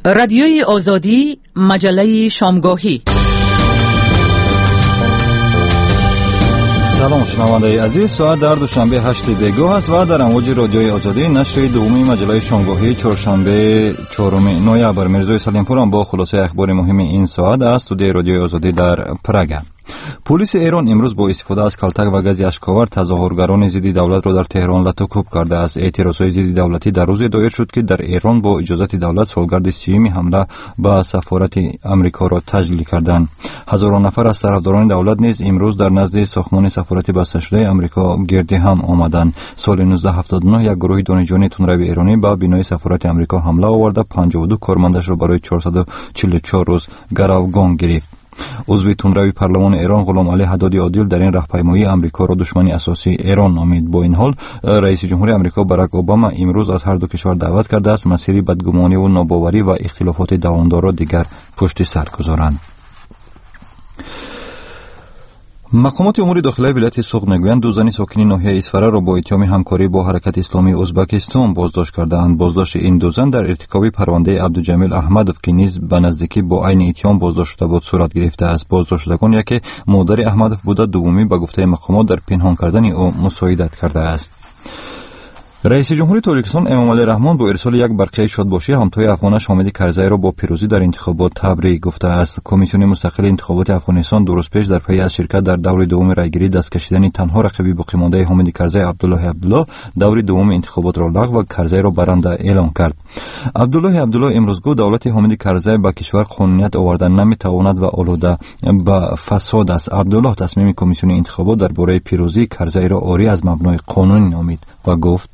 رادیوی آزادی، مجله شامگاهی. سلام شنونده عزیز، ساعت در دوشنبه 8 بیگاه است و در امواج رادیوی آزادی نشر دومی مجله شامگاهی چهارشنبه 4 نوامبر. میرزای سلیمپور با خلاصه اخبار مهم این ساعت از استودیوی رادیوی آزادی در پراگ. پلیس ایران امروز با استفاده از کلتک و گاز اشک‌آور تظاهرگران ضد دولت را در تهران لطوکوب کرده است. اعتراضهای ضد دولتی در روزی دایر شد که در ایران با اجازت دولت سالگرد 30 حمله به سفارت امریکا را تجلیل کردند. هزاران نفر از طرفداران دولت نیز امروز در نزد ساختمان سفارت بسته شده امریکا گرد هم آمدند. سال 1979 یک گروه دانشجویان تندروی ایرانی به بنای سفارت امریکا حمله آورده 52 کارمندش را برای 444 روز گروگان گرفت. عضو تندروی پارلمان ایران غلام علی حدادی عادل در این راهپیمایی امریکا را دشمن اساسی ایران نامید. با این حال رئیس جمهور امریکا باراک اوباما امروز از هر دو کشور دعوت کرده است مسیر بدگمانی و ناباوری و اختلافات دوامدار را دیگر پشت سر گذارند. مقامات امور داخلی ولایت سوغد میگویند دو زن ساکن ناحیه اسفره را با اتهام همکاری با حرکت اسلامی ازبکستان بازداشت کردند. بازداشت این دو زن در ارتکاب پرونده عبدالجمیل احمدوف که نیز به نزدیکی با عین اتهام بازداشت شده بود صورت گرفته است. بازداشتگان یکی مادر احمدوف بوده، دومی به گفته مقامات در پنهان کردن او مساعدت کرده است. رئیس جمهوری تاجیکستان امامعلی رحمان با ارسال یک برقه شادباشی همتای افغانش حامد کرزی را با پیروزی در انتخابات تبریک گفته است. کمیسیون مستقل انتخابات افغانستان دو روز پیش در پی از شرکت در دور دوم رایگیری دست کشیدن تنها رقیب باقی مانده حامد کرزی عبدالله دور دوم انتخابات را لغو و کرزی را برنده اعلام کرد. عبدالله امروز گفت دولت حامد کرزی با کشور قانونیت آوردن نمیتواند و آلوده به فساد است. عبدالله تصمیم کمیسیون انتخابات درباره پیروزی کرزی را عاری از مبنای قانونی نامید و گفت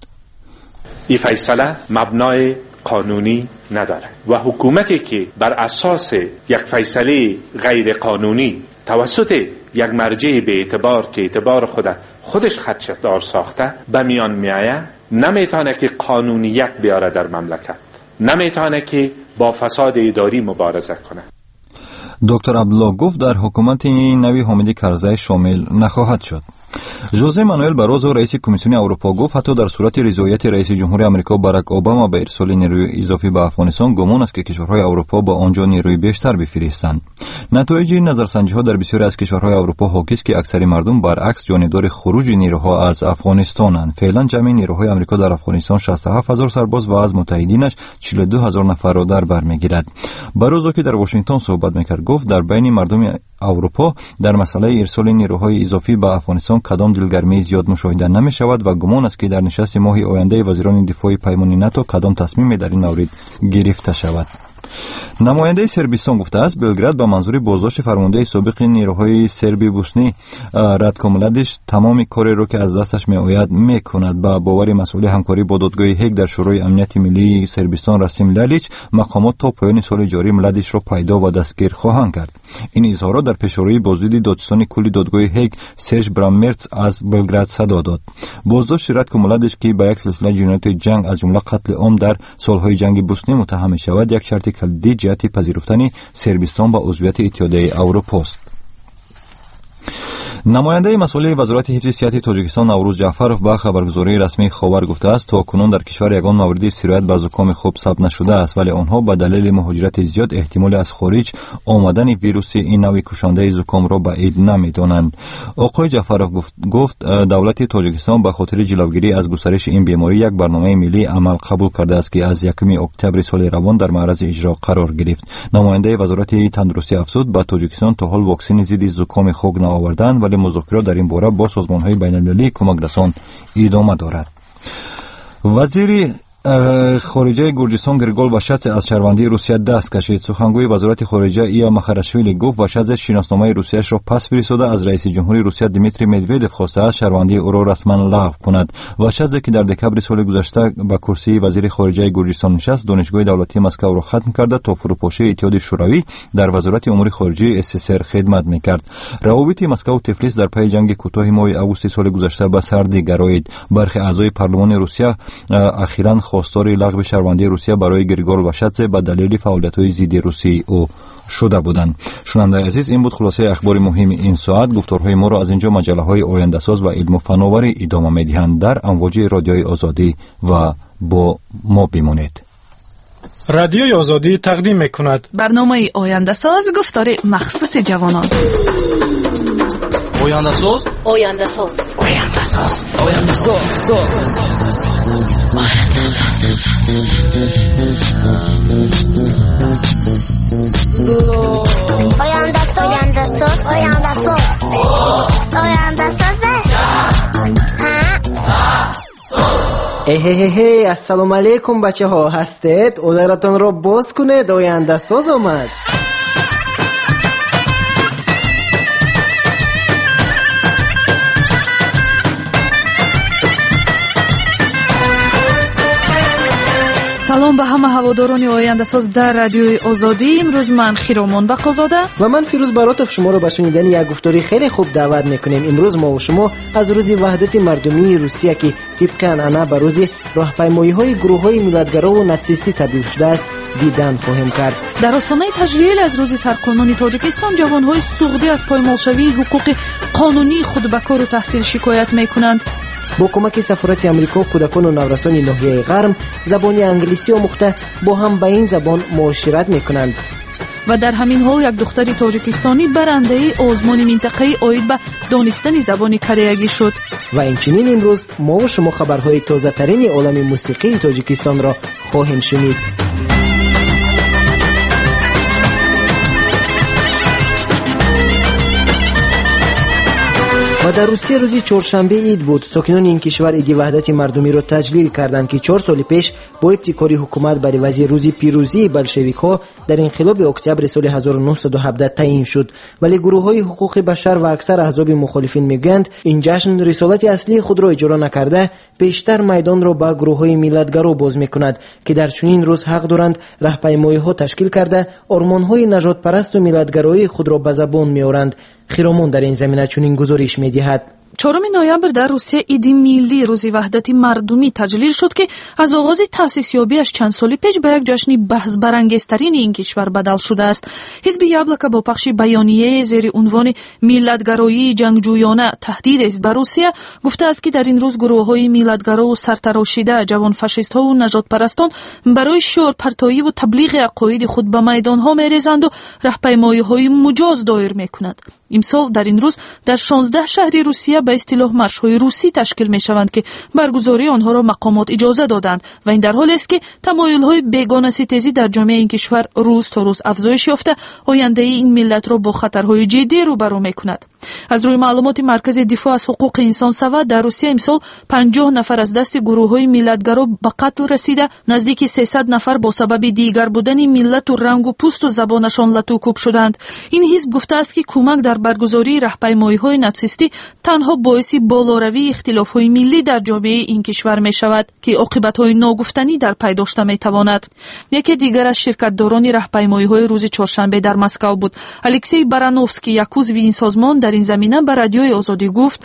این فیصله مبنای قانونی نداره و حکومتی که بر اساس یک فیصله غیر قانونی توسط یک مرجع به اعتبار که اعتبار خودش خدشه‌دار ساخته به میان میآید، نمیتونه که قانونیت بیاره در مملکت، نمیتونه که با فساد اداری مبارزه کنه. دکتر عبدالله گفت در حکومت نوی حامد کرزی شامل نخواهد شد. ژوزه مانوئل باروزو رئیس کمیسیون اروپا گفت حتی در صورت رضایت رئیس جمهور آمریکا باراک اوباما به ارسال نیروی اضافی به افغانستان گمان است که کشورهای اروپا با آنجا نیروی بیشتر بفرستند. نتایج نظرسنجی‌ها در بسیاری از کشورهای اروپا حاکی است که اکثر مردم برعکس جانبدار خروج نیروها از افغانستانند. فعلا جمعی نیروهای آمریکا در افغانستان 67000 سرباز و از متحدینش 42000 نفر را در بر میگیرد. باروزو که در واشنگتن صحبت میکرد گفت در بین مردم اروپا در مسئله ارسال نیروهای اضافی به افغانستان کدام دلگرمی زیاد مشاهده نمی شود و گمان است که در نشست ماه آینده وزیران دفاع پیمان ناتو کدام تصمیمی در این مورد گرفته شود. نماینده سربستان گفته است بلگراد به منظور بازداشت فرمانده سابق نیروهای سربی بوسنی رادکو ملادیچ تمام کاری را که از دستش میآید میکند. با باور مسئول همکاری با دادگاه هگ در شورای امنیت ملی سربستان رسیم لالیچ مقامات تا پایان سال جاری ملادیچ را پیدا و دستگیر خواهند کرد. این اظهارات در پیشروی بازدید دادستان کلی دادگاه هگ سرژ برامرتس از بلگراد صدا داد. بازداشت رادکو ملادیچ که با یک سلسله جنایات جنگ از جمله قتل عام در سالهای جنگ بوسنی متهم شود یک شرط کلیدی جهت پذیرفتن سربستان با عضویت اتحادیه اروپا است. نماینده مسئول وزارت حفظ صحت تاجیکستان نوروز جعفرов به خبرگزاری رسمی خاور گفته است تا کنون در کشور یگان مورد سرایت به زکام خوب ثبت نشده است، ولی آنها به دلیل مهاجرت زیاد احتمال از خارج آمدن ویروس این نوع کشنده زکام را بعید نمی‌دانند. آقای جعفرov گفت دولت تاجیکستان به خاطر جلوگیری از گسترش این بیماری یک برنامه ملی عمل قبول کرده است که از 1 اکتبر سال روان در معرض اجرا قرار گرفت. نماینده وزارت تندرستی افزود به تاجیکستان تا حال واکسن ضد زکام خوک نآوردند ولی مذاکرات در این باره با سازمان‌های بین‌المللی کمک رسان ادامه دارد. وزیر خارجه گرجستان گریگول واشادзе از شهروندی روسیه دست کشید. سخنگوی وزارت خارجه ایا مخارشویلی گفت واشادзе شناسنامه روسیه‌اش را پس فرستاده از رئیس جمهوری روسیه دیمیتری مدودوف خواسته است شهروندی او را رسما لغو کند. واشادзе که در دکمبر سال گذشته به کرسی وزیر خارجه گرجستان نشست، دانشگاه دولتی مسکو را ختم کرده تا فروپاشی اتحاد شوروی در وزارت امور خارجه SSR خدمت میکرد. روابط مسکو و تفلیس در پی جنگ کوتاه ماه اوت سال گذشته به سردی گرایید. برخی اعضای پارلمان روسیه اخیراً خواستار لغو شهروندی روسیه برای گریگول واشادзе به دلیل فعالیت‌های ضد روسی او شده بودند. شنونده عزیز، این بود خلاصه اخبار مهم این ساعت. گفتارهای ما را از اینجا مجله‌های آینده ساز و علم و فناوری ادامه می‌دهند. در امواج رادیوی آزادی و با ما بمانید. رادیوی آزادی تقدیم میکند برنامه آینده ساز، گفتار مخصوص جوانان. آینده ساز، آینده ساز، آینده ساز، آینده ساز، آینده ساز، آینده ساز، آینده ساز، آینده ساز. هی السلام علیکم بچه ها، هستید؟ ادارتان را باز کنید، آینده ساز آمد. سلام به همه هواداران آینده ساز در رادیوی آزادی. امروز من خیرامان بقازاده و من فیروز براتوف شما رو به شنیدن یک گفتاری خیلی خوب دعوت میکنیم. امروز ما و شما از روز وحدت مردمی روسیه که طبق عنعنه به روز راهپیمایی های گروه های ملیتگرا و ناتسیستی تبدیل شده است دیدن خواهیم کرد. در آستانه تجلیل از روز سرقانونی تاجیکستان، جوانهای سوخته از پایمالشوی حقوق قانونی خود به کار و تحصیل شکایت میکنند. با کمک سفارت امریکا، کودکان و نورسان ناحیه غرب زبان انگلیسی آموخته با هم به این زبان معاشرت میکنند. و در همین حال یک دختر تاجیکستانی برنده آزمون منطقه‌ای عاید به دانستن زبان کره‌ای شد. و اینچنین امروز ما و شما خبرهای تازه ترین عالم موسیقی تاجیکستان را خواهیم شنید. و در روسیه روزی چهارشنبه عید بود. ساکنان این کشور عید وحدت مردمی را تجلیل کردند که 4 سال پیش با ابتکار حکومت برای وضع روزی پیروزی بلشویک‌ها در انقلاب اکتبر سال 1917 تعیین شد. ولی گروه‌های حقوق بشر و اکثر احزاب مخالفین میگویند این جشن رسالت اصلی خود را اجرا نکرده، بیشتر میدان را به گروه‌های ملیتگرا باز می‌کند که در چنین روز حق دارند راهپیمایی‌ها تشکیل کرده آرمان‌های نجات پرست و ملیتگرایی خود را به زبان می‌آورند. خیرامان در این زمینه چنین گزارش می‌دهد. 4 نوامبر در روسیه عید ملی روز وحدت مردمی تجلیل شد که از آغاز تأسیس یابیش چند سال پیش به یک جشن بحث برانگیزترین این کشور بدل شده است. حزب یابلکا با پخش بیانیه زیر عنوان ملتگرایی جنگجویانه تهدید است به روسیه گفته است که در این روز گروه‌های ملتگرا و سرتراشیده جوان فاشیست‌ها و نجات پرستان برای شعار پرتایی و تبلیغ عقاید خود به میدان‌ها می‌ریزند و راهپیمایی‌های مجاز دایر می‌کنند. امسال در این روز در 16 شهر روسیه به اصطلاح مارش‌های روسی تشکیل می‌شوند که برگزاری آنها را مقامات اجازه دادند و این در حالی است که تمایل‌های بیگانه ستیزی در جامعه این کشور روز تا روز افزایش یافته آینده این ملت را با خطرهای جدی روبرو می‌کند. از روی معلومات مرکز دفاع از حقوق انسان سوا در روسیه امسال 50 نفر از دست گروه‌های ملیتگرا به قتل رسیده، نزدیک 300 نفر با سبب دیگر بودن ملت و رنگ و پوست و زبانشان لطوکوب شدند. این حزب گفته است که کمک در برگزاری راهپیمایی‌های ناتسیستی تنها باعث بالاروی اختلاف‌های ملی در جامعه این کشور می‌شود که عاقبت‌های ناگفتنی در پی داشته می‌تواند. یکی دیگر از شرکت‌داران راهپیمایی‌های روز چهارشنبه در مسکو بود. الکسی برانوفسکی، یک عضو این سازمان، در این زمینه به رادیوی آزادی گفت: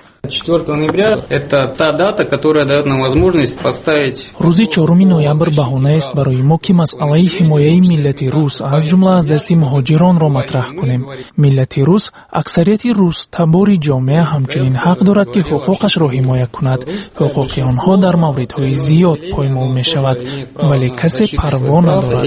روزی 4 نوامبر بهانه است برای ما که مسئله حمایت ملت روس از جمله از دست مهاجران را مطرح کنیم. ملت روس، اکثریت روس تبار جامعه همچنین حق دارد که حقوقش را حمایت کند. حقوق آنها در موردهای زیاد پایمال می شود ولی کسی پروا ندارد.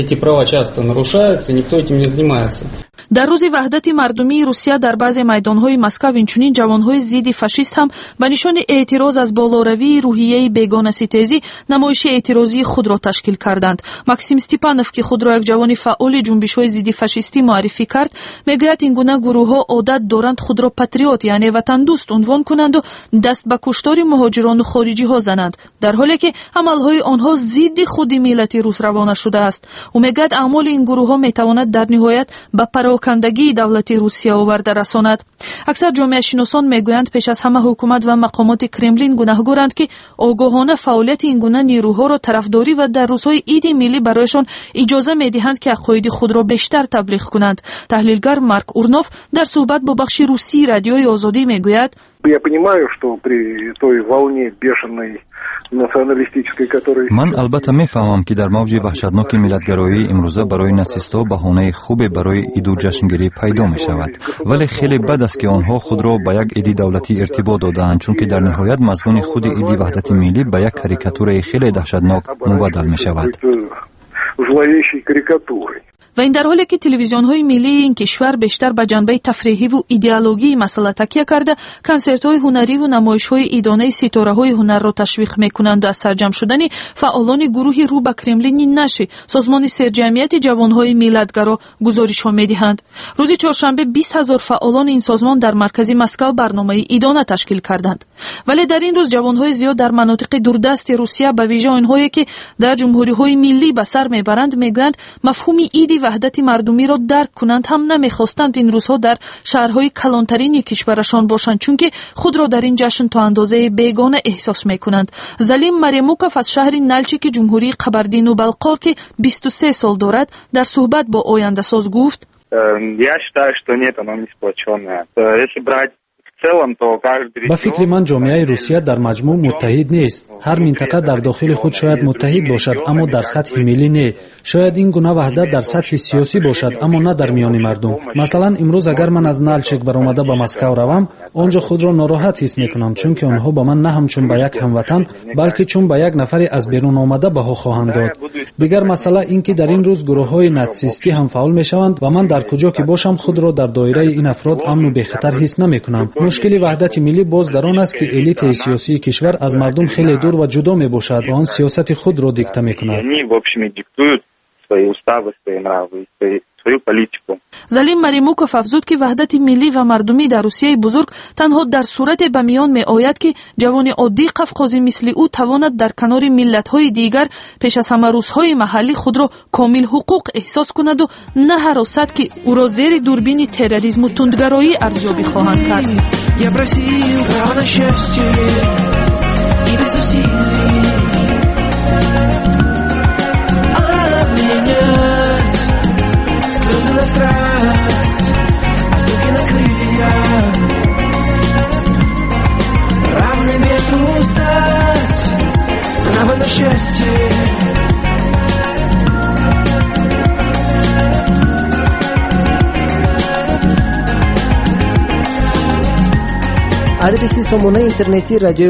در روز وحدت مردمی روسیه در بعضی میدان‌های مسکو اینچنین جوان‌های ضد فاشیست هم به نشان اعتراض از بالاروی روحیه بیگانه ستیزی نمایش اعتراضی خود را تشکیل کردند. ماکسیم استپانوف که خود را یک جوان فعال جنبش‌های ضد فاشیستی معرفی کرد، میگوید این گونه گروه‌ها عادت دارند خود را پاتریوت یعنی وطن دوست عنوان کنند و دست به کشتار مهاجران خارجی‌ها زنند، در حالی که عمل‌های آنها ضد خود ملت روس روانه شده است. او میگوید اعمال این گروه‌ها میتواند در نهایت به پراکندگی دولت روسیه آورده رساند. اکثر جامعه شناسان میگویند پیش از همه حکومت و مقامات کرملین گناهگارند که آگاهانه فعالیت این گونه نیروها را طرفداری و در روزهای عید ملی برایشان اجازه میدهند که عقاید خود را بیشتر تبلیغ کنند. تحلیلگر مارک اورنوف در صحبت با بخش روسی رادیوی آزادی میگوید: من البته میفهمم که در موج وحشتناک ملتگرایی امروزه برای ناتسیست‌ها بهانه خوبی برای عید و جشنگیری پیدا می شود، ولی خیلی بد است که آنها خود را به یک عید دولتی ارتباط دادند، چون که در نهایت مضمون خود عید وحدت ملی به یک کاریکاتور خیلی دهشتناک مبدل می شود. зловещей карикатурой. و این در حالی که تلویزیون‌های ملی این کشور بیشتر به جنبه تفریحی و ایدئولوژی مسئله تکیه کرده، کنسرت‌های هنری و نمایش‌های ایدانه ستاره‌های هنر را تشویق می‌کنند و از سرجم شدن فعالان گروه رو به کرملین نشی سازمان سرجمعیت جوان‌های ملت‌گرا گزارش‌ها می‌دهند. روز چهارشنبه 20,000 فعالان این سازمان در مرکز مسکو برنامه ایدانه تشکیل کردند. ولی در این روز جوان‌های زیاد در مناطق دوردست روسیه به ویژه آنهایی که در جمهوری‌های ملی به سر می‌برند می‌گویند مفهوم ایدی وحدت مردمی را درک کنند هم نمیخواستند این روزها در شهرهای کلانترین کشورشان باشند، چون که خود را در این جشن تا اندازه بیگانه احساس میکنند. زلیم مریموکوف از شهر نلچی که جمهوری قبردینو-بالقار که 23 سال دارد در صحبت با آینده ساز گفت: Я считаю, что нет, оно не сплоченное. Если брать ба фикри ман ҷомеаи русия дар маҷмӯъ муттаҳид нест. ҳар минтақа дар дохили худ шояд муттаҳид бошад, аммо дар сатҳи миллӣ не. шояд ин гуна ваҳдат дар сатҳи сиёсӣ бошад, аммо на дар миёни мардум. масалан, имрӯз агар ман аз налчик баромада ба Москав равам, он ҷо худро нороҳат ҳис мекунам, чунки онҳо ба ман на ҳамчун ба як ҳамватан, балки чун ба як нафари аз берун омада баҳо хоҳанд дод. дигар масъала ин ки дар ин рӯз гурӯҳҳои натсистӣ ҳам фаъол мешаванд ва ман дар куҷо ки бошам худро дар доираи ин афрод амну бехатар ҳис намекунам. мушкили ваҳдати миллӣ боз дар он аст ки элитаи сиёсии кишвар аз мардум хеле дур ва ҷудо мебошад ва он сиёсати худро дикта мекунад. залим маримуков афзуд ки ваҳдати миллӣ ва мардумӣ дар русияи бузург танҳо дар сурате ба миён меояд ки ҷавони оддии қавқозӣ мисли ӯ тавонад дар канори миллатҳои дигар пеш аз ҳама рӯзҳои маҳаллӣ худро комил ҳуқуқ эҳсос кунаду на ҳаросад ки ӯро зери дурбини терроризму тундгароӣ арзёбӣ хоҳанд кард. адреси сомонаи интернетии радиои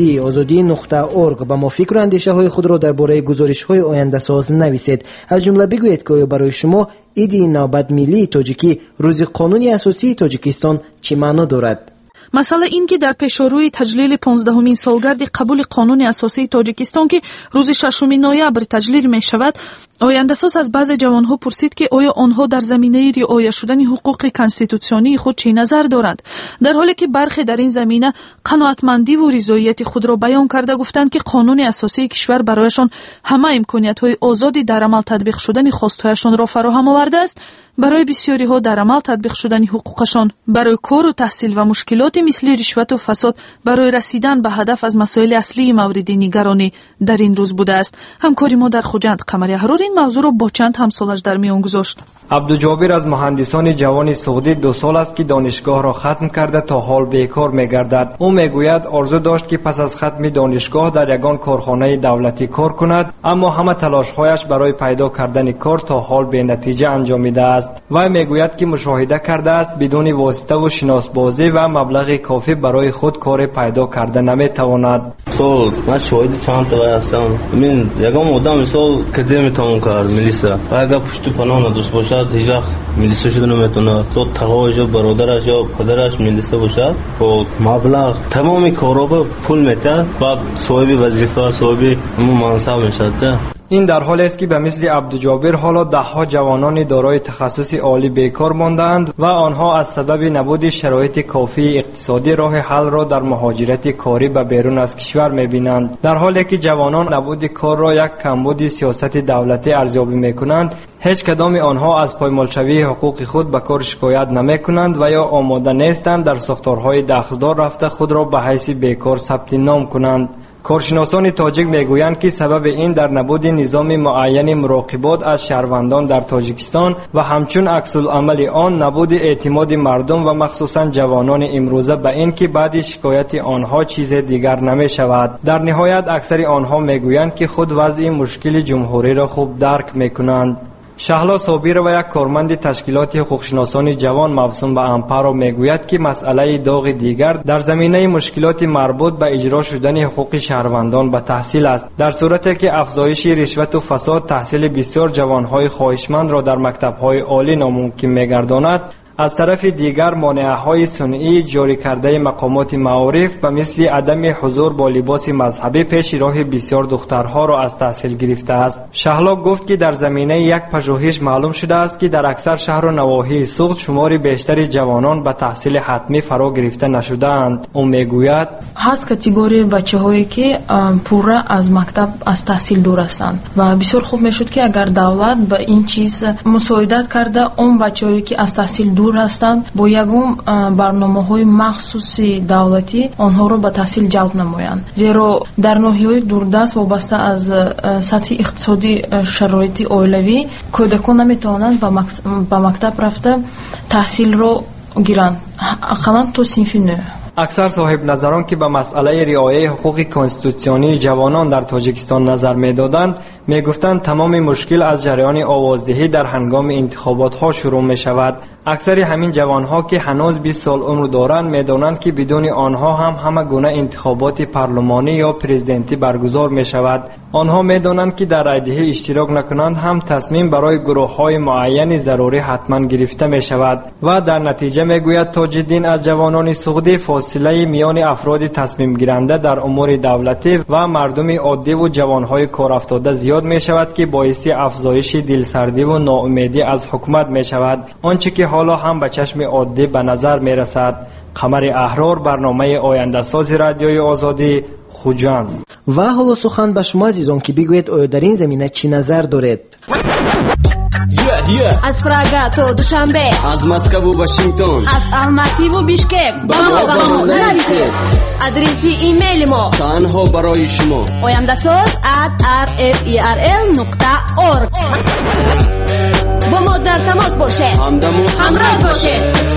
озодӣ.орг ба мо фикру андешаҳои худро дар бораи гузоришҳои ояндасоз нависед. аз ҷумла бигӯед ки оё барои шумо иди навбат миллии тоҷикӣ рӯзи қонуни асосии тоҷикистон чӣ маъно дорад? масъала ин ки дар пешорӯи таҷлили 15-умин солгарди қабули қонуни асосии тоҷикистон ки рӯзи 6 ноябр таҷлил мешавад, ояндасоз аз баъзе ҷавонҳо пурсид ки оё онҳо дар заминаи риоя шудани ҳуқуқи конститутсионии худ чӣ назар доранд, дар ҳоле ки бархе дар ин замина қаноатмандиву ризоияти худро баён карда гуфтанд ки қонуни асосии кишвар барояшон ҳама имкониятҳои озоди дар амал татбиқ шудани хостҳояшонро фароҳам овардааст. барои бисёриҳо дар амал татбиқ шудани ҳуқуқашон барои кору таҳсил ва мушкилоти мисли ришвату фасод барои расидан ба ҳадаф аз масоили аслии мавриди нигаронӣ дар ин рӯз будааст. ҳамкори мо дар хуҷанд қамари аҳрор ин мавзӯъро бо чанд ҳамсолаш дар миён гузошт. абдуҷобир аз муҳандисони ҷавони суғдӣ 2 сол аст ки донишгоҳро хатм карда то ҳол бекор мегардад. ӯ мегӯяд орзу дошт ки пас аз хатми донишгоҳ дар ягон корхонаи давлатӣ кор кунад, аммо ҳама талошҳояш барои пайдо кардани кор то ҳол бенатиҷа анҷомидааст. вай мегӯяд ки мушоҳида кардааст бидуни воситаву шиносбозӣ ва маблағи кофӣ барои худ коре пайдо карда наметавонад. ман шоҳиди чандта вай ҳастам. мин ягон одам мисол каде метавон кард милиса ва агар пушту паноҳ надошт бошад ҳеҷвақт милиса шуда наметавонад. то тағош ё бародараш ё падараш милиса бошад бо маблағ тамоми корҳо пул метиҳад ва соҳиби вазифа соҳиби мансаб мешавад. این در حالی است که به مثل عبدالجابر حالا ده‌ها جوانان دارای تخصص عالی بیکار ماندند و آنها از سبب نبود شرایط کافی اقتصادی راه حل را در مهاجرت کاری به بیرون از کشور می‌بینند. در حالی که جوانان نبود کار را یک کمبود سیاست دولتی ارزیابی می‌کنند، هیچ کدام آنها از پایمالشوی حقوق خود به کار شکایت نمی‌کنند و یا آماده نیستند در ساختارهای دخلدار رفته خود را به حیث بیکار ثبت نام کنند. کارشناسان تاجیک میگویند که سبب این در نبود نظام معین مراقبت از شهروندان در تاجیکستان و همچون عکس العمل آن نبود اعتماد مردم و مخصوصا جوانان امروزه به این که بعد شکایت آنها چیز دیگر نمی شود. در نهایت اکثر آنها میگویند که خود وضع مشکل جمهوری را خوب درک میکنند. شهلا صابر و یک کارمند تشکیلات حقوقشناسان جوان موسوم به امپارو میگوید که مسئله داغ دیگر در زمینه مشکلات مربوط به اجرا شدن حقوق شهروندان به تحصیل است، در صورتی که افزایش رشوت و فساد تحصیل بسیار جوانهای خواهشمند را در مکتب‌های عالی ناممکن می‌گرداند. از طرف دیگر مانعه‌های صنعی جاری کرده مقامات معارف به مثل عدم حضور با لباس مذهبی پیش راه بسیار دخترها را از تحصیل گرفته است. شهلا گفت که در زمینه یک پژوهش معلوم شده است که در اکثر شهر و نواحی سوخت شمار بیشتر جوانان به تحصیل حتمی فرا گرفته نشده‌اند. او میگوید هست کاتگوری بچه‌هایی که پورا از مکتب از تحصیل دور هستند و بسیار خوب میشد که اگر دولت به این چیز مساعدت کرده اون بچه‌هایی که از تحصیل دور هستند با یگم برنامه‌های مخصوصی دولتی آنها را به تحصیل جلب نمایند، زیرا در ناحیه‌های دوردست وابسته از سطح اقتصادی شرایط اولیوی کودکان نمیتوانند به مکتب رفته تحصیل را گیرند، اقلاً تا صنف 9. اکثر صاحب نظران که به مسئله رعایت حقوق کنستیتوسیونی جوانان در تاجیکستان نظر می‌دادند می‌گفتند تمام مشکل از جریان آوازدهی در هنگام انتخابات ها شروع می‌شود. اکثر همین جوانها که هنوز 20 سال عمر دارند می‌دانند که بدون آنها هم همه گونه انتخابات پارلمانی یا پرزیدنتی برگزار می‌شود. آنها می‌دانند که در رایدهی اشتراک نکنند هم تصمیم برای گروه‌های معین ضروری حتما گرفته می‌شود و در نتیجه می‌گوید تاج‌الدین از جوانان سعودی فاصله میان افراد تصمیم گیرنده در امور دولتی و مردم عادی و جوانهای کارافتاده زیاد می‌شود که باعث افزایش دلسردی و ناامیدی از حکومت می‌شود، آنچه که حالا هم به چشم عادی به نظر می‌رسد. قمر احرار، برنامه آینده ساز رادیوی آزادی، خوجند. و حالا سخن به شما عزیزان که بگویید آیا در این زمینه چی نظر دارید؟ از پراگا تا دوشنبه، از مسکو و واشنگتن، از الماتی و بیشکک با ما نویسید. آدرس ایمیل ما تنها برای شما oyandasaz@rferl.org. با ما در تماس باشید، همراه باشید.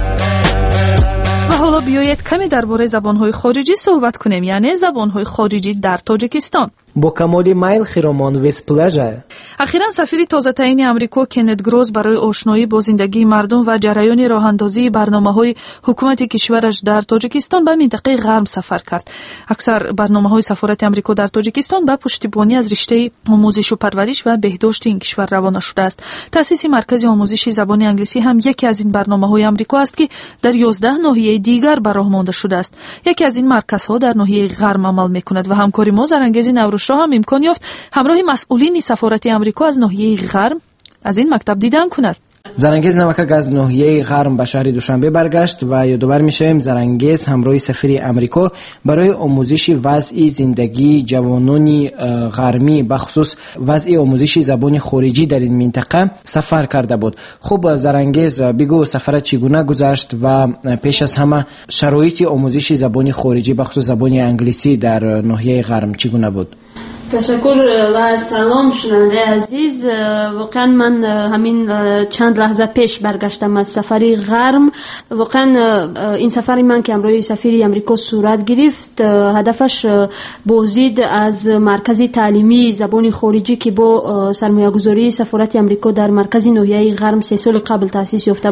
و حالا بیایید کمی درباره زبان‌های خارجی صحبت کنیم، یعنی زبان‌های خارجی در تاجیکستان. با کمال میل خیرامان ویس پلاژه. اخیراً سفیر تازه‌ترین آمریکا کنت گروز برای آشنایی با زندگی مردم و جریان راه‌اندازی برنامه‌های حکومت کشورش در تاجیکستان به منطقه غرب سفر کرد. اکثر برنامه‌های سفارت آمریکا در تاجیکستان به پشتیبانی از رشته آموزش و پرورش و بهداشت این کشور روانه شده است. تأسیس مرکز آموزش زبان انگلیسی هم یکی از این برنامه‌های آمریکا است که در 11 ناحیه دیگر به راه مانده شده است. یکی از این مرکزها در ناحیه غرب عمل می‌کند و همکاری ما زرانگیز نوروز هم امکان یافت همراه مسئولین سفارت آمریکا از ناحیه غرب از این مکتب دیدن کند. زرانگیز نمکک از ناحیه غرب به شهر دوشنبه برگشت و یادآور میشویم زرانگیز همراه سفیر آمریکا برای آموزش وضع زندگی جوانان غربی به خصوص وضع آموزش زبان خارجی در این منطقه سفر کرده بود. خب زرانگیز بگو سفر چگونه گذشت و پیش از همه شرایط آموزش زبان خارجی به خصوص زبان انگلیسی در ناحیه غرب چگونه بود؟ تشکر و سلام شنونده عزیز. واقعا من همین چند لحظه پیش برگشتم از سفری غرب. واقعا این سفری من که همراه سفیر آمریکا صورت گرفت هدفش بازدید از مرکز تعلیمی زبان خارجی که با سرمایه‌گذاری سفارت آمریکا در مرکز ناحیه غرب 3 سال قبل تأسیس یافته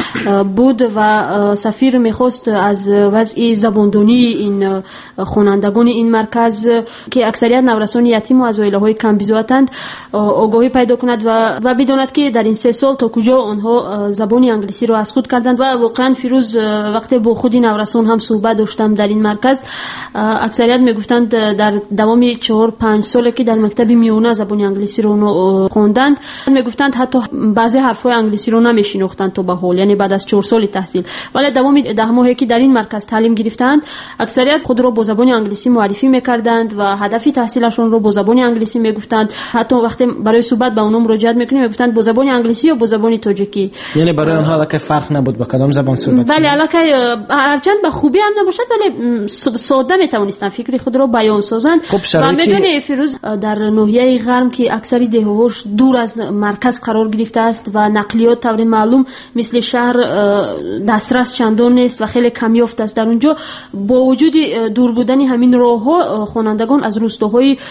بود و سفیر میخواست از وضع زباندانی این خوانندگان این مرکز که اکثریت نورسان یتیم و از عائله‌های کم بزاعتند آگاهی پیدا کند و بداند که در این 3 سال تا کجا آنها زبان انگلیسی را از خود کردند. و واقعا فیروز وقتی با خود نورسان هم صحبت داشتم در این مرکز، اکثریت میگفتند در دوام 4-5 سالی که در مکتب میونه زبان انگلیسی را خواندند، میگفتند حتی بعضی حرفای انگلیسی را نمیشناختند تا به حال، یعنی بعد از 4 سال تحصیل. ولی دوام 10 ماهی که در این مرکز تعلیم گرفتند اکثریت خود را با زبان انگلیسی معرفی میکردند و هدف تحصیلشون رو با زبان انگلیسی میگفتند. حتی وقتی برای صحبت با اونم مراجعت میکنیم میگفتند با زبان انگلیسی یا با زبان تاجیکی، یعنی برای آنها که فرق نبود با کدام زبان صحبت کنند. بله، البته هرچند به خوبی هم نباشد ولی ساده میتونستن فکر خود را بیان سازند. و میدونی فیروز در ناحیه غرب که اکثر دههاش دور از مرکز قرار گرفته است و نقلیات طور معلوم مثل شهر دسترس چندان نیست و خیلی کم یافت است در اونجا، با وجود دور بودن همین راهها خوانندگان از روستاهای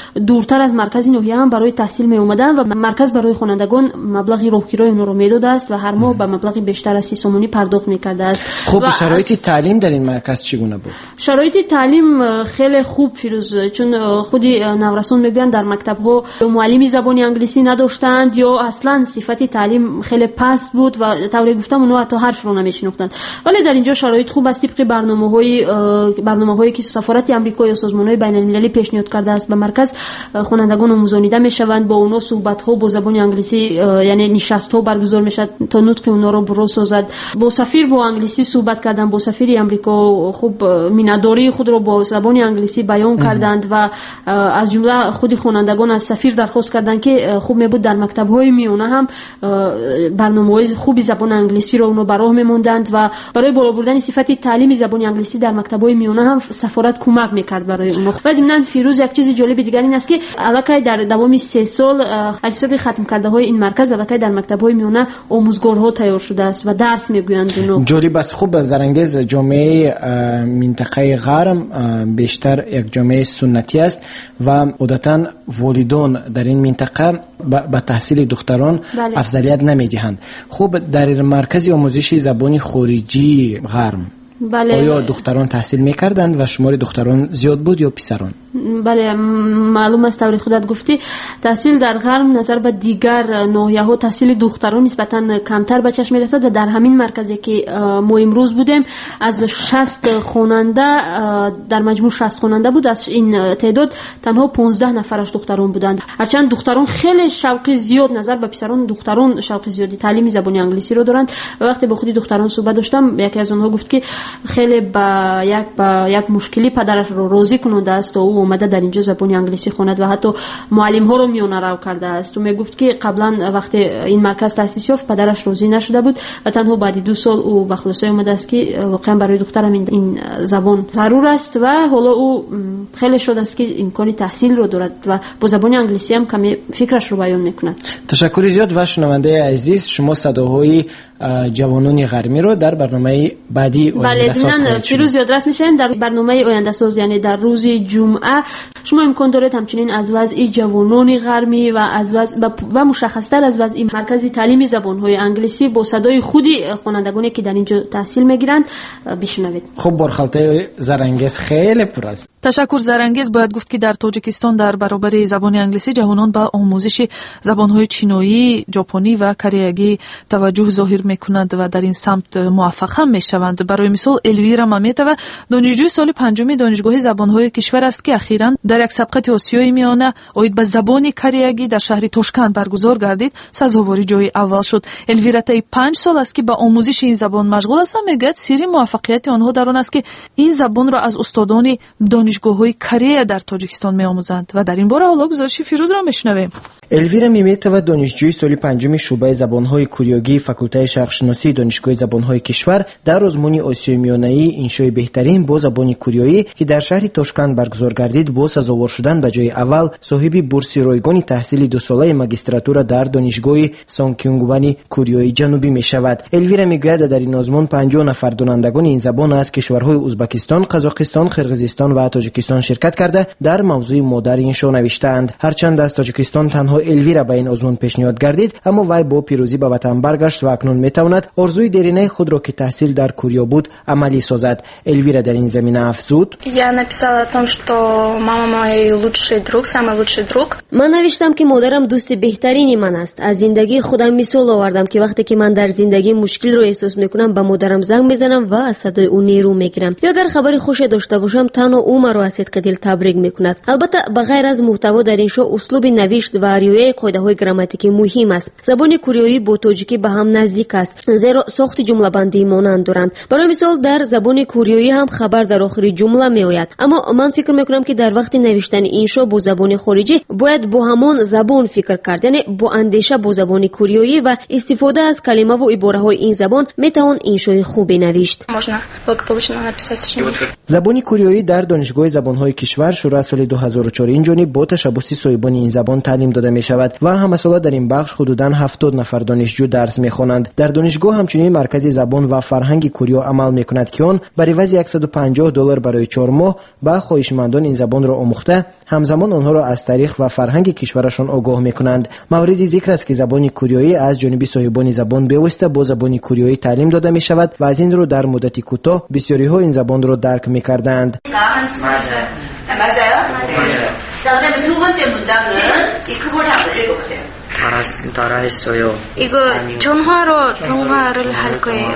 дуртар аз маркази ноҳия ҳам барои таҳсил меомаданд ва марказ барои хонандагон маблағи роҳгирои онҳоро медодааст ва ҳар моҳ ба маблағи бештар аз 30 сомонӣ пардохт мекардааст. хуб шароити таълим дар ин марказ чӣ гуна буд? шароити таълим хеле хуб, фирӯз, чун худи наврасон мегӯянд дар мактабҳо муаллими забони англисӣ надоштанд ё аслан сифати таълим хеле паст буд ва тавре гуфтам онҳо ҳатто ҳарфро намешинохтанд. вале дар инҷо шароит хуб аст. тибқи барномаҳое ки сафорати амрико ё созмонҳои байналмилалӣ пешниҳод кардааст ба марказ, хонандагон омӯзонида мешаванд, бо онҳо суҳбатҳо бо забони англисӣ, яъне нишастҳо баргузор мешавад то нутқи онҳоро буро созад. бо сафир бо англисӣ суҳбат карданд, бо сафири амрико хуб миннатдории худро бо забони англисӣ баён карданд ва аз ҷумла худи хонандагон аз сафир дархост карданд ки хуб мебуд дар мактабҳои миёна ҳам барномаҳои хуби забони англисиро онҳо ба роҳ мемонданд ва барои боло бурдани сифати таълими забони англисӣ дар мактабҳои миёна ҳам сафорат кӯмак мекард барои онҳо. ва зимнан фирӯз, як чизи ҷолиби дигар ин аст ки аллакай дар давоми 3 сол аз ҳисоби хатмкардаҳои ин марказ аллакай дар мактабҳои миёна омӯзгорҳо тайёр шудааст ва дарс мегӯянд онҳо. ҷолиб аст. хуб зарангез, ҷомеаи минтақаи ғарм бештар як ҷомеаи суннатӣ аст ва одатан волидон дар ин минтақа ба таҳсили духтарон афзалият намедиҳанд. хуб дар маркази омӯзиши забони хориҷии ғарм оё духтарон таҳсил мекарданд ва шумори духтарон зиёд буд ё писарон? бале, маълум аст, таври худат гуфтӣ, таҳсил дар ғарм назар ба дигар ноҳияҳо таҳсили духтарон нисбатан камтар ба чашм мерасад ва дар ҳамин марказе ки мо имрӯз будем аз 60 хонанда, дар маҷмӯъ 60 хонанда буд, аз ин теъдод танҳо 15 нафараш духтарон буданд. ҳарчанд духтарон хеле шавқи зиёд, назар ба писарон, духтарон шавқи зиёди таълими забони англисиро доранд ва вақте бо худи духтарон суҳбат доштам, яке аз онҳо гуфт ки хеле ба як мушкилӣ падарашро розӣ кунодааст то ӯ омада дар инҷо забони англисӣ хонад ва ҳатто муаллимҳоро миёнарав кардааст. ӯ мегуфт ки қаблан вақте ин марказ таъсис ёфт, падараш розӣ нашуда буд ва танҳо баъди 2 сол ӯ ба хулосае омадааст ки воқеан барои духтарам ин забон зарур аст ва ҳоло ӯ хеле шод аст ки имкони таҳсилро дорад ва бо забони англисӣ ҳам каме фикрашро баён мекунад. ташаккури зиёд. ва шунавандаи азиз, шумо садоҳои ҷавонони ғармиро дар барномаи баъди ояндасоз фирӯз ёдрас мешавем. дар барномаи ояндасоз, яъне дар рӯзи ҷумъа, шумо имкон доред ҳамчунин аз вазъи ҷавонони ғармӣ ва мушаххастар аз вазъи маркази таълими забонҳои англисӣ бо садои худи хонандагоне ки дар инҷо таҳсил мегиранд бишунавед. хуб, борхалтаи Зарангез хеле пур аст. ташаккур Зарангез. бояд гуфт ки дар Тоҷикистон дар баробари забони англисӣ ҷавонон ба омӯзиши забонҳои чиноӣ, ҷопонӣ ва кореягӣ таваҷҷӯҳ зоҳир мекунанд ва дар ин самт муваффақ ҳам мешаванд. барои мисол Элвира Маметова, донишҷӯи соли 5-уми донишгоҳи забонҳои кишвар аст ки ахиран дар як сабқати Осиёи миёна оид ба забони кореягӣ дар шаҳри Тошканд баргузор гардид, сазовори ҷои аввал шуд. Элвира таи 5 сол аст ки ба омӯзиши ин забон машғул аст ва мегӯяд сирри муваффақияти онҳо дар он аст ки ин забонро аз устодони донишгоҳҳои Корея дар Тоҷикистон меомӯзанд ва дар ин бора ҳоло гузориши Фирӯзро мешунавем. Элвира Меметова, донишҷӯи соли 5-уми шуъбаи забонҳои кӯриёгии факултаи шарқшиносии донишгоҳи забонҳои кишвар дар озмуни Осиёи миёнаӣ иншои беҳтарин бо забони кӯриёӣ ки дар шаҳри Тошканд баргузор гардид, бо сазовор шудан ба ҷои аввал соҳиби бурси ройгони таҳсили 2-солаи магистратура дар донишгоҳи Сонкюнгвани Кӯриёи ҷанубӣ мешавад. Элвира мегӯяд дар ин озмун 50 нафар донандагони ин забон аз кишварҳои Узбекистон, Қазоқистон, Қирғизистон ва Тоҷикистон ширкат карда дар мавзӯи модари иншо навиштаанд. ҳарчанд аз Тоҷикистон танҳо Элвира ба ин озмун пешниҳод гардид, аммо вай бо пирӯзӣ ба ватан баргашт ва акнун метавонад орзуи деринаи худро ки таҳсил дар Кӯриё буд амалӣ созад. Элвира дар ин замина афзуд: Я написала о том, что мама мой лучший друг, самый лучший друг. ман навиштам ки модарам дӯсти беҳтарини ман аст. аз зиндагии худам мисол овардам ки вақте ки ман дар зиндагӣ мушкилро эҳсос мекунам, ба модарам занг мезанам ва аз садои ӯ нерӯ мегирам. ё агар хабари хуше дошта бошам, танҳо ӯ маро аз сидқи дил табрик мекунад. албатта ба ғайр аз муҳтаво дар ин шоу услуби навишт ва риояи қоидаҳои грамматикӣ муҳим аст. забони кӯриёӣ бо тоҷикӣ ба ҳам наздик аст, зеро сохти ҷумлабандии монанд доранд. барои мисол дар забони кӯриёӣ ҳам хабар дар охири ҷумла меояд, аммо ман фикр мекунам ки дар вақти навиштани иншо бо забони хориҷӣ бояд бо ҳамон забон фикр кард, яъне бо андеша бо забони кӯриёӣ ва истифода аз калимаву ибораҳои ин забон метавон иншои хубе навишт. Можно благополучно написать сочинение. забони кӯриёӣ дар донишгоҳи забонҳои кишвар шуро аз соли 2004 инҷониб бо ташаббуси соҳибони ин забон таълим дода می شود و همه ساله در این بخش حدوداً 70 نفر دانشجو درس می خوانند. در دانشگاه همچنین مرکز زبان و فرهنگ کوریا عمل می کند که آن بر عوض $150 برای 4 ماه به خواهشمندان این زبان را آموخته همزمان آنها را از تاریخ و فرهنگ کشورشان آگاه می کنند. مورد ذکر است که زبان کوریایی از جانب صاحبان زبان به واسطه با زبان کوریایی تعلیم داده می شود و از این رو در مدت کوتاه بسیاری ها این زبان را درک می کردند. 이거 전화로 통화를 할 거예요.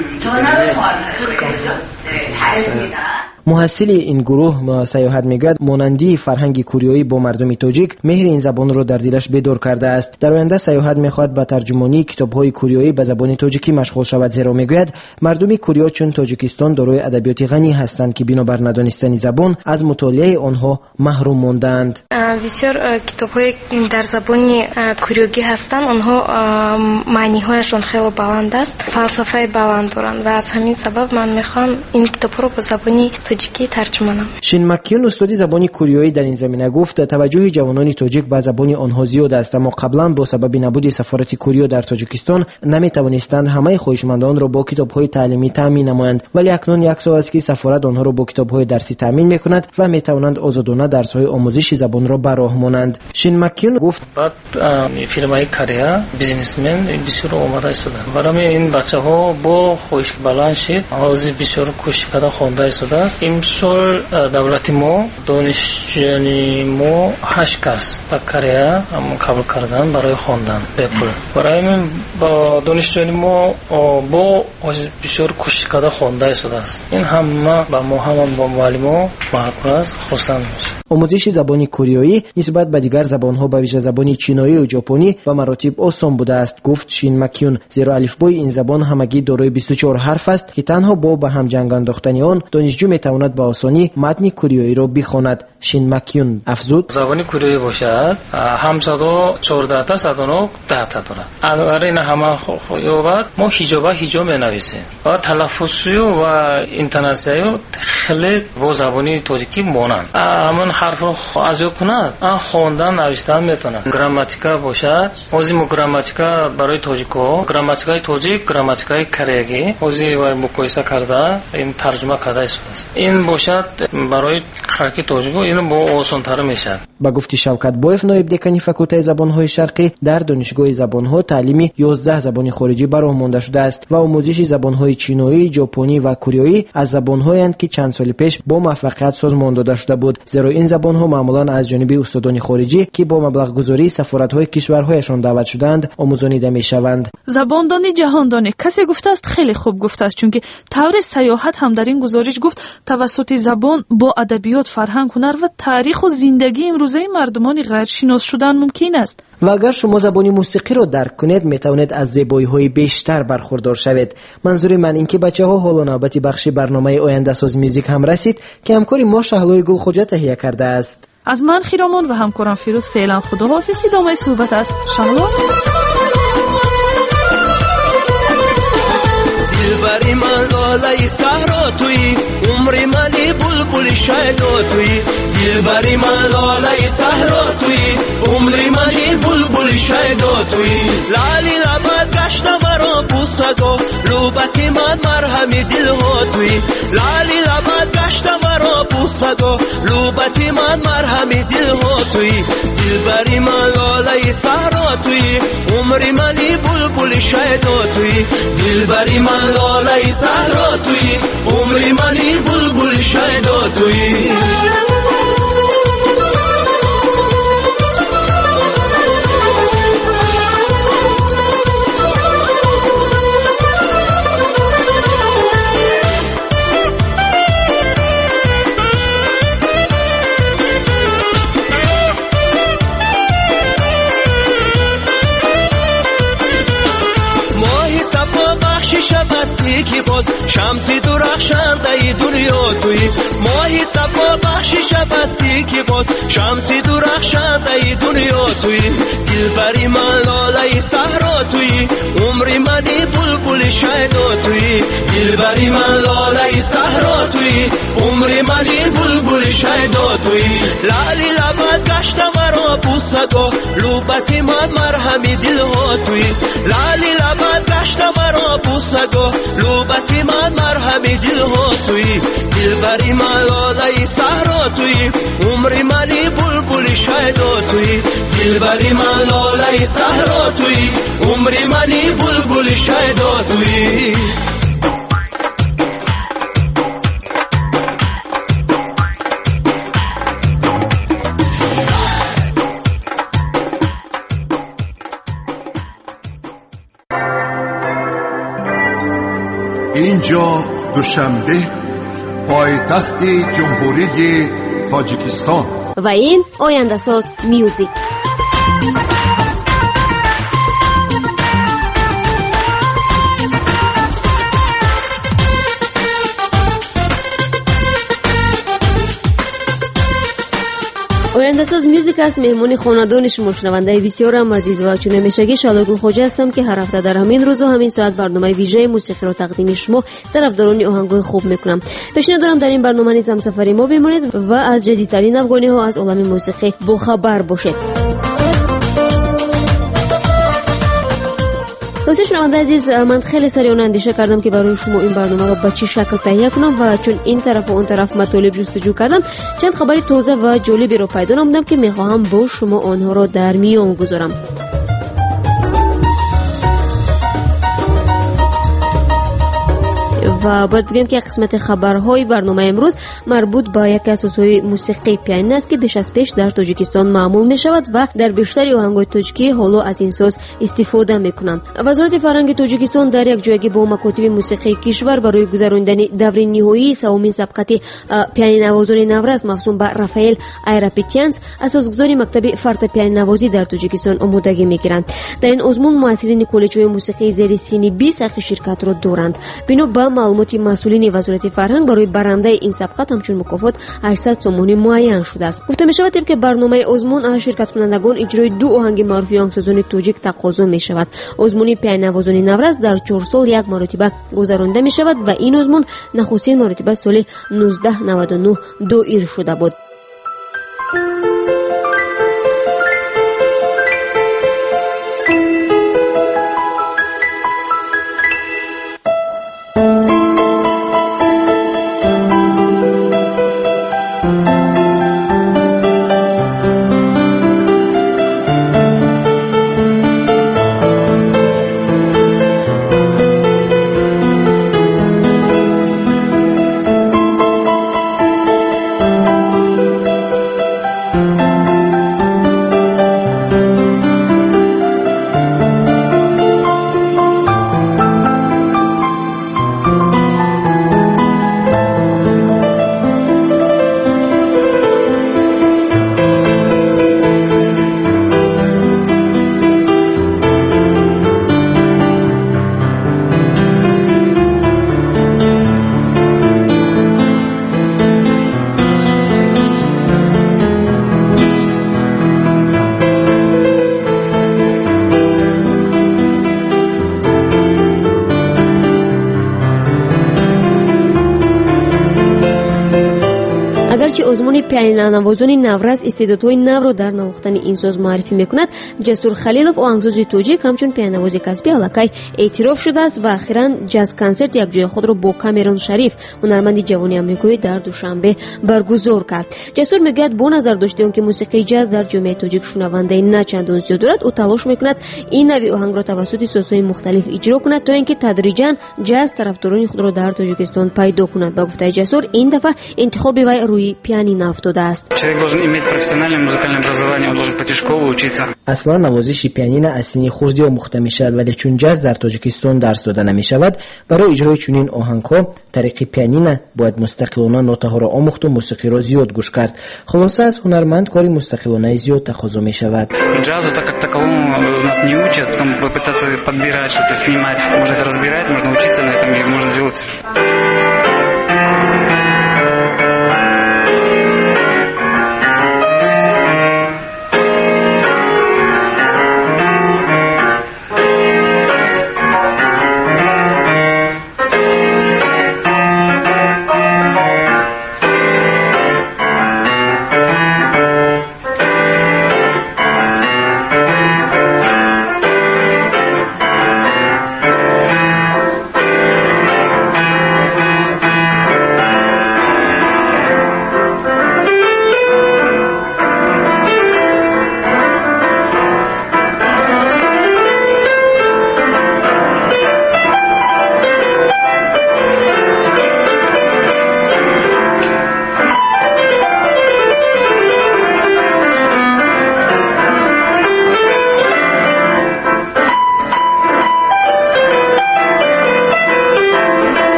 잘했습니다. محصل این گروه سیاحت میگوید مانندی فرهنگ کوریایی با مردم تاجیک مهر این زبان را در دلش بیدار کرده است. در آینده سیاحت میخواهد به ترجمانی کتاب‌های کوریایی به زبان تاجیکی مشغول شود، زیرا میگوید مردم کوریا چون تاجیکستان دارای ادبیات غنی هستند که بنابر ندانستن زبان از مطالعه آنها محروم ماندند. بسیار کتاب‌های در زبان کوریایی هستند، آنها معنی‌هایشان خیلی بلند است، فلسفه بلند دارند و از همین سبب من میخوام این کتاب‌ها را به زبان تاجیکی ترجمه کنم. شین مکیون استاد زبان کوریایی در این زمینه گفت توجه جوانان تاجیک به زبان آنها زیاد است، اما قبلا با سبب نبود سفارت کوریا در تاجیکستان نمیتوانستند همه خواهشمندان را با کتاب‌های تعلیمی تامین نمایند، ولی اکنون 1 سال است که سفارت آنها را با کتاب‌های درسی تامین می‌کند و میتوانند آزادانه درس‌های آموزشی زبان را به راه مانند. شین مکیون گفت بعد فیرمای کوریا بیزنسمن بسیار اومده است. برای این بچه‌ها با خوش بالان شد، از بسیار کوشش کرده خوانده است. امسال دولت ما دانشجویان ما 8 کس به کوریا قبول کردن برای خواندن بپول. برای من با دانشجویان ما با بسیار کوشش کرده خوانده است. این همه با ما هم با معلمان محبت خرسند میشه. آموزش زبان کوریایی نسبت به دیگر زبان‌ها به ویژه زبان چینایی و ژاپنی و مراتب آسان بوده است، گفت شین مکیون، زیرا الفبای این زبان همگی دارای 24 حرف است که تنها با به هم جنگ انداختن آن دانشجو میتواند به آسانی متن کوریایی را بخواند. شین مکیون افزود زبان کوریایی باشد هم 114 تا 109 10 تا دارد. اگر این همه یابد ما هیجاب مینویسیم و تلفظ و اینتوناسیون خیلی با زبان تاجیکی مانند همون حرف رو از کند خواندن نوشتن میتونه. گراماتیکا باشد اوزی گراماتیکا برای تاجیکو گراماتیکای تاجیک گراماتیکای کوریایی اوزی و مقایسه کرده این ترجمه کرده است. این باشد برای خلق تاجیکو این با آسان‌تر میشه. با گفته شوکت بایف نایب دکانی فاکولته زبان‌های شرقی در دانشگاه زبان‌ها تعلیمی 11 زبان خارجی برای مانده شده است و آموزش زبان‌های چینایی، ژاپنی و کوریایی از زبان‌هایند که چند سال پیش با موفقیت سازمان داده شده بود، زیرا این زبان‌ها معمولاً از جانب استادان خارجی که با مبلغ‌گذاری سفارت‌های کشورهایشان دعوت شدند آموزانیده می‌شوند. زباندانی جهاندانی کسی گفته است خیلی خوب گفته است، چون که طور سیاحت هم در این گزارش گفت توسط زبان با ادبیات، فرهنگ، هنر و تاریخ و زندگی امروزه مردمان غیرشناس شدن ممکن است. و اگر شما زبان موسیقی را درک کنید میتوانید از زیبایی‌های بیشتر برخوردار شوید. منظور من این که بچه‌ها حالا نوبت بخش برنامه آینده ساز موزیک هم رسید که همکاری ما شهلای گل خوجا تهیه کرده است. از من خیرامان و همکارم فیروز فعلا خداحافظ. ادامه صحبت است. شهلا دلبری من لالای صحرا توی عمری منی بلبل شیدا توی دلبری من لالای صحرا توی عمری منی بلبل شیدا توی لالی لبت گشت مرا بوسگو لوبتی من مرهمی دل ها توی لالی لبت گشت مرا بوسگو لوبتی من مرهمی دل ها توی دلبری من لالای صحرا توی عمری منی بلبل شیدا توی دلبری من لالای صحرا توی عمری منی بلبل شیدا توی که باز شمسی درخشنده ای دنیا توی ماهی صفا بخش شب هستی که باز شمسی درخشنده ای دنیا توی دلبری من لاله صحرا توی عمری منی بلبل شیدا توی دلبری من لاله صحرا توی عمر منی بلبل شیدا توی لالی لبت گشت مرا بوسگاه لوبتی من مرهمی دل ها توی لالی لبت گشت مرا بوسگاه لوبتی من مرهمی دل ها توی دلبری من لاله صحرا توی عمر منی بلبل شیدا توی دلبری من لاله صحرا توی عمر منی بلبل شیدا توی اینجا دوشنبه پایتخت جمهوری تاجیکستان و این آینده ساز میوزیک. آینده‌ساز میوزیک است. مهمون خانوادان شما شنونده بسیارم عزیز و چون همیشگی شالگل خوجه هستم که هر هفته در همین روز و همین ساعت برنامه ویژه موسیقی رو تقدیم شما طرفداران آهنگای خوب میکنم. پیشنهاد دارم در این برنامه نیز همسفری ما بمونید و از جدیدترین افغانی ها از عالم موسیقی باخبر باشید. راستی شنونده عزیز، من خیلی سریعانه اندیشه کردم که برای شما این برنامه رو به چه شکل تهیه کنم و چون این طرف و اون طرف مطالب جستجو کردم چند خبری تازه و جالبی رو پیدا نمودم که میخواهم با شما آنها رو در میان گذارم. و باید بگم که قسمت خبرهای برنامه امروز مربوط به یک از اساسهای موسیقی پیانین است که بیش از پیش در تاجیکستان معمول می شود و در بیشتر آهنگهای تاجیکی حالا از این ساز استفاده می کنند. وزارت فرهنگ تاجیکستان در یک جایگی با مکاتب موسیقی کشور برای گذراندن دور نهایی سومین سبقت پیانین نوازان نوروز مفهوم به رافائل ایراپیتیانس اساسگذار مکتب فورتپیانو نوازی در تاجیکستان آمادگی می گیرند. در این آزمون مؤثرین کالج‌های موسیقی زیر سن 20 ساخت شرکت را دارند. بنا به معلومات مسئولین وزارت فرهنگ برای برنده این سبقت همچون مکافات 800 سومانی معین شده است. گفته می شود که برنامه آزمون شرکت کنندگان اجرای 2 آهنگ معروفی آهنگسازان تاجیک تقاضا می شود. آزمون پیانین نوازان نوروز در 4 سال یک مرتبه گذرانده می شود و این آزمون نخستین مرتبه سال 1999 دایر شده بود. اگرچه آزمون پیانین نوازان نوروز استعدادهای نو را در نواختن این ساز معرفی میکند، جسور خلیلوف آهنگساز تاجیک همچون پیانوراز کسبی الکی اعتراف شده است و اخیراً جاز کنسرت یک جای خود را با کامرون شریف هنرمند جوان آمریکایی در دوشنبه برگزار کرد. جسور میگوید با نظر داشته اون که موسیقی جاز در جامعه تاجیک شنونده نه چندان زیاد دارد، او تلاش میکند این نوع آهنگ را توسط سازهای مختلف اجرا کند تا اینکه تدریجاً جاز طرفداران خود را در تاجیکستان پیدا کند. با گفته جسور این دفعه انتخاب وی روی پیانین افتاده است. اصلا نوازش پیانین از سن خردی آموخته می شود، ولی چون جاز در تاجیکستان درس داده نمی شود، برای اجرای چنین آهنگ‌ها طریق پیانین باید مستقلانه نوت‌ها را آموخت و موسیقی را زیاد گوش کرد. خلاصه از هنرمند کاری مستقلانه زیاد تقاضا می شود. Джазу так как таковому нас не учат, там попытаться подбирать, что-то снимать, можно это разбирать, можно учиться на этом и можно делать.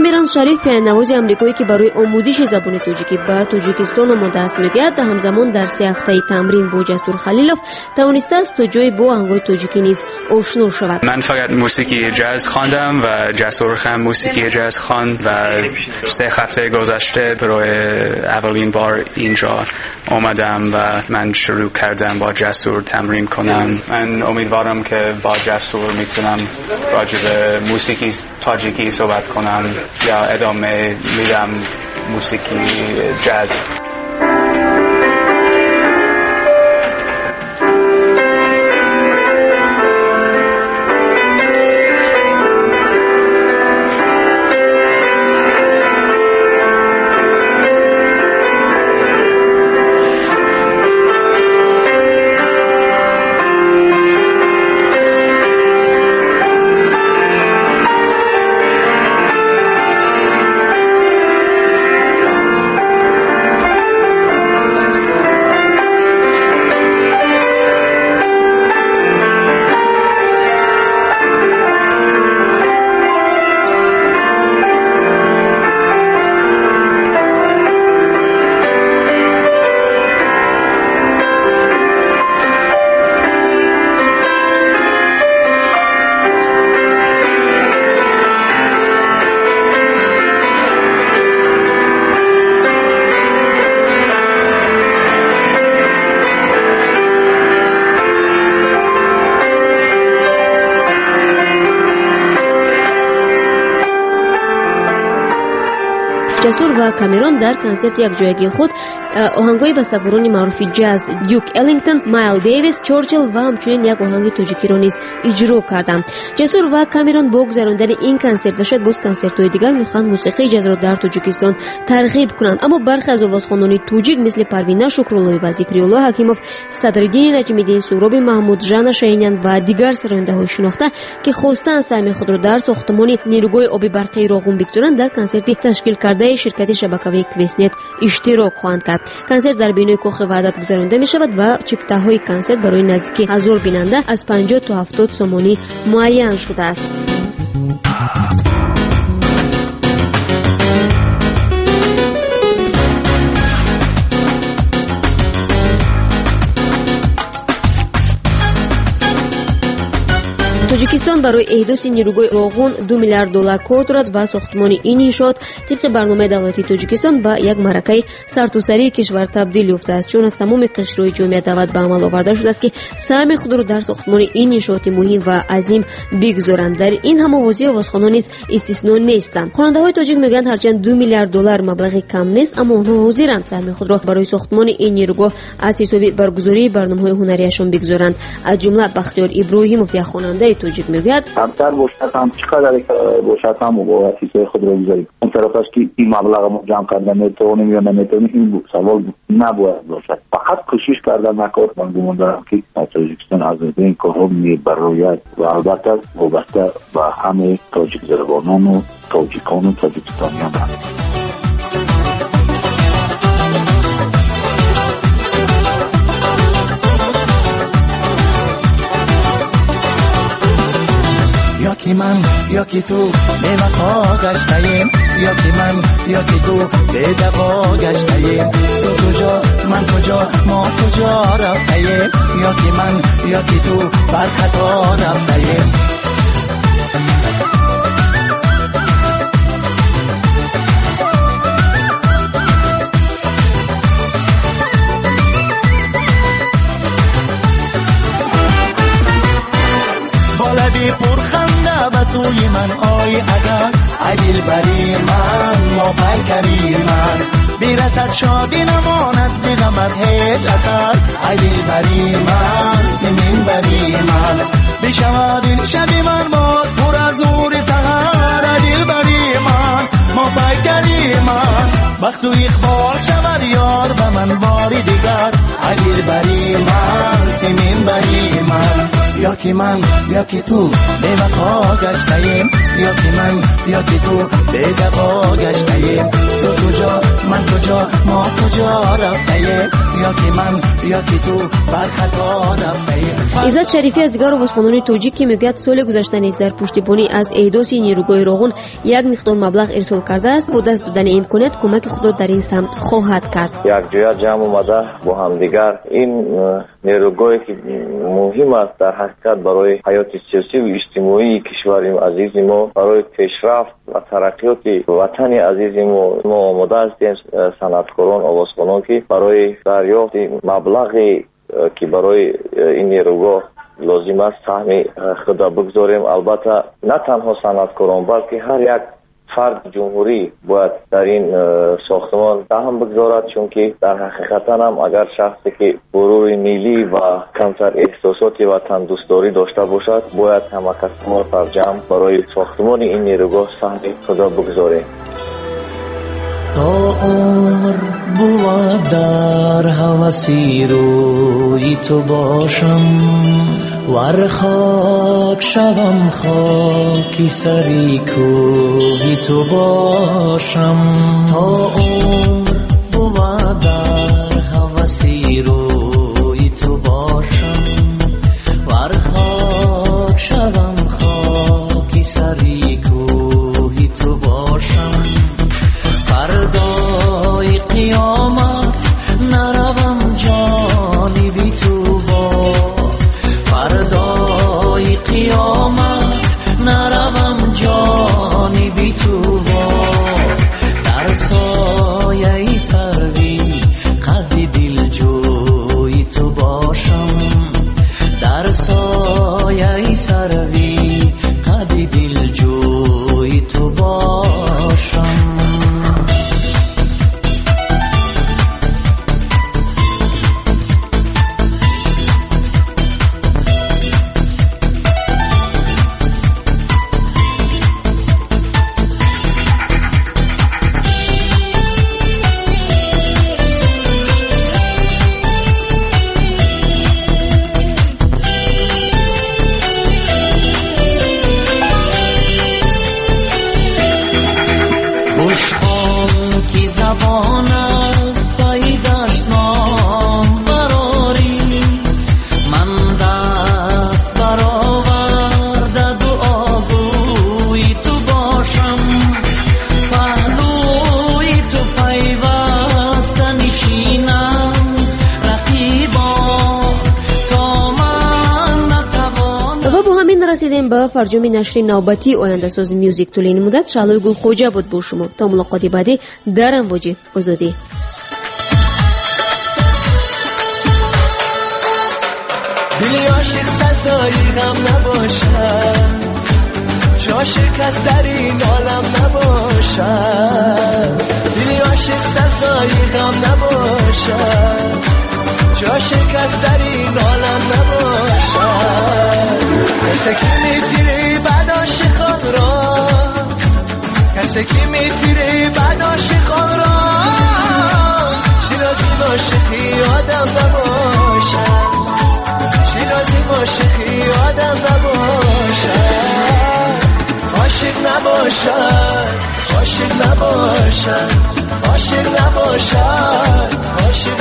камерон шариф пианинавози амрикоӣ ки барои омӯзиши забони тоҷикӣ ба тоҷикистон омода аст мегӯяд ҳамзамон дар 3 ҳафтаи тамрин бо ҷасур халилов тавонистааст то ҷои бо оҳангҳои тоҷикӣ низ ошно шавад. من فقط موسیقی جاز خواندم و جسور هم موسیقی جاز خواند و 3 هفته گذشته برای اولین بار اینجا آمدم و من شروع کردم با جسور تمرین کنم. من امیدوارم که با جسور میتونم راجع به موسیقی تاجیکی صحبت کنم یا ادامه میدم موسیقی جاز. جسور و کامرون در کنسرت یکجایگی خود آهنگای بسته‌بران معروف جاز دیوک الینگتون، مایل دیویس، چورچیل و همچنین یک آهنگ تاجیکی را نیز اجرا کردند. جسور و کامرون با گذراندن این کنسرت و شاید باز کنسرت‌های دیگر می‌خواهند موسیقی جاز را در تاجیکستان ترغیب کنند، اما برخی از آوازخوانان تاجیک مثل پروینه شکراللهی و ذکری‌الله حکیموف، صدرالدین نجمی‌الدین، سهراب محمود، ژانا شاهینیان و دیگر سراینده‌های شناخته که خواستند سهم خود را در ساختمان نیروگاه آب برقی راغون بگذارند در کنسرتی تشکیل کرده شرکت شبکه‌ای کویسنت اشتراک خواهند کرد. کنسرت در بینای کاخ وحدت گذرانده می شود و چپته‌های کنسرت برای نزدیک 1000 بیننده از 50 تا 70 سومانی معین شده است. توجیکستان برای احداث نیروگاه راغون 2 میلیارد دلار کار دارد و ساختمان این انشاءات طبق برنامه دولتی توجیکستان به یک معرکه سرتاسری کشور تبدیل یافته است، چون از تمام قشرهای جامعه دعوت به عمل آورده شده است که سهم خود را در ساختمان این انشاءات مهم و عظیم بگذارند. در این هم‌آوازی آوازخوانان نیز استثنا نیستند. خواننده‌های تاجیک میگویند هرچند 2 میلیارد دلار مبلغ کم نیست، اما آنها حاضرند سهم خود را برای ساختمان این نیروگاه از حساب برگزاری برنامه‌های هنریشان بگذارند. از جمله بختیار ابراهیموف یک خواننده تاجیک میگوید کمتر باشد هم چقدر باشد هم با حساب خود را بگذاریم. اون طرف است که این مبلغ ما جمع کردن میتونیم یا نمیتونیم، این سوال نباید باشد. فقط کوشش کردن نکرد. من گمان دارم که تاجیکستان از این کارها میبرایت و البته وابسته به همه تاجیک زبانان و تاجیکان و تاجیکستانیان است. یا که من یا که تو به وفا گشتیم، یا که من یا که تو به دوا گشتیم، تو کجا من کجا ما کجا رفتیم، یا که من یا که تو بر خطا رفتیم. بالدی پرخنده و سوی من آی اگر عدل بری من ما پیکری من بیرسد شادی نماند زی غمت هیچ اثر. عدل بری من سمین بری من بشود این شبی من باز پر از نور سحر. عدل بری من ما پیکری من وقت و اقبال شود یار به من باری دیگر. عدل بری من سمین بری من یا که من یا که تو به وفا گشتیم، یا که من یا که تو به دوا گشتیم، تو کجا من کجا ما کجا رفتیم، یا که من یا که تو بر خطا رفته. عزت شریفی از دیگر عضوخانون توجیک که میگوید سال گذشته نیز در پشتیبانی از احداث نیروگاه راغون یک مقدار مبلغ ارسال کرده است. با دست دادن امکانات کمک خود را در این سمت خواهد کرد. یک جای جمع اومده با هم دیگر این نیروگاهی که مهم است در حقیقت برای حیات سیاسی و اجتماعی کشور عزیز ما، برای پیشرفت و ترقیات وطن عزیز ما آماده هستیم. صنعتکاران آوازخوانان که برای دریافت مبلغی که برای این نیروگاه لازم است سهم خود بگذاریم. البته نه تنها صنعتکاران بلکه هر یک فرد جمهوری باید در این ساختمان سهم بگذارد، چون که در حقیقت هم اگر شخصی که غرور ملی و کمتر احساسات وطن دوستداری داشته باشد باید همه کسان در جمع برای ساختمان این نیروگاه سهم خود بگذاریم. تا عمر بود در هوسی روی تو باشم، ور خاک شوم خاکی سری کوی تو باشم. تا عمر بود در هوسی روی تو باشم، ور خاک شوم خاکی سری کوی تو باشم. فردای قیامت نروم جانبی تو با، فردای قیامت نروم جانبی تو با. در سایه سروی قد دل جوی تو باشم، در سایه سروی قد دل جوی تو باشم. زبان از پیداش نام براری، من دست برآورده دعاگوی تو باشم. پهلوی تو پیوسته نشینم رقیبا تا من نتوانم. و با همین رسیدیم به فرجام نشر نوبتی آینده ساز میوزیک طول این مدت. شعلوی گل خوجه بود با شما. تا ملاقات بعدی در امواج آزادی. دلی عاشق سزایی غم نباشد، جا شکست در این عالم نباشد. دلی عاشق سزایی غم نباشد، جا شکست در این عالم نباشد. کسی که میفیره بعد عاشقان را، کسی که میفیره بعد عاشقان را، شیرازی عاشقی آدم نباشد، شیرازی عاشقی آدم نباشد. عاشق نباشد، عاشق نباشد، عاشق نباشد، عاشق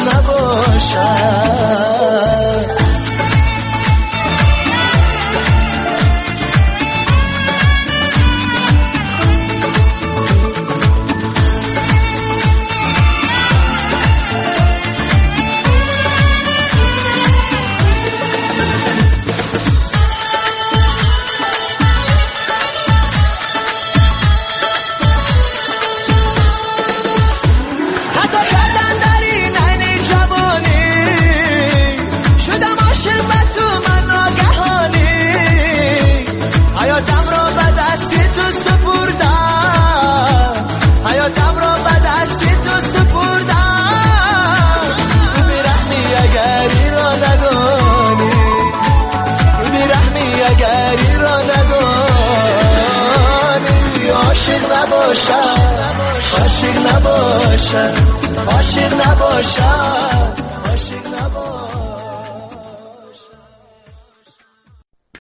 نباشد. عاشق نباشد، عاشق نباشد.